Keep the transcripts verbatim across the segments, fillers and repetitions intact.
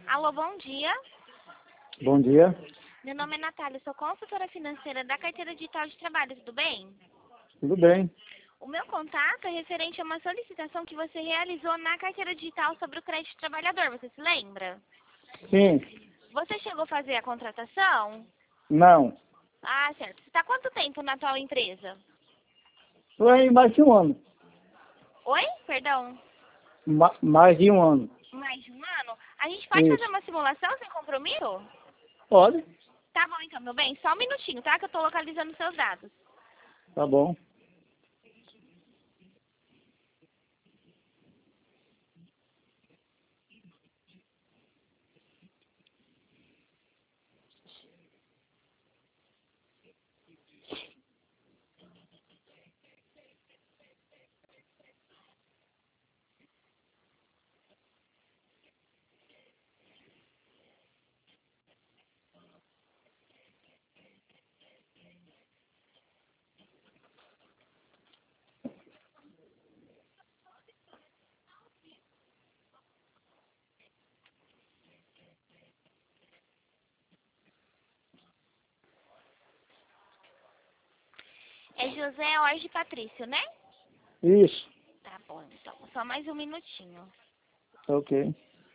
Alô, bom dia. Bom dia. Meu nome é Natália, sou consultora financeira da Carteira Digital de Trabalho, tudo bem? Tudo bem? O meu contato é referente a uma solicitação que você realizou na Carteira Digital sobre o crédito trabalhador, você se lembra? Sim. Você chegou a fazer a contratação? Não. Ah, certo. Você está há quanto tempo na atual empresa? Estou aí mais de um ano. Oi? Perdão. Ma mais de um ano. Mais de um ano? A gente pode fazer Isso. uma simulação sem compromisso? Pode? Tá bom então, meu bem. Só um minutinho, tá? Que eu tô localizando seus dados. Tá bom. É José Orge Patrício, né? Isso. Tá bom, então. Só mais um minutinho. Ok.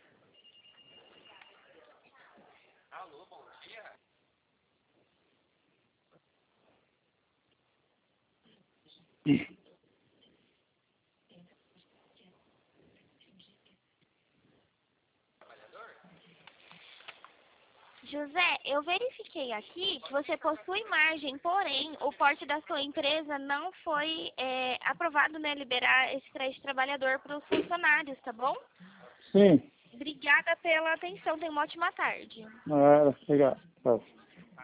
José, eu verifiquei aqui que você possui margem, porém, o porte da sua empresa não foi é, aprovado, né, liberar esse crédito trabalhador para os funcionários, tá bom? Sim. Obrigada pela atenção, tenha uma ótima tarde. Ah, obrigado. Tá.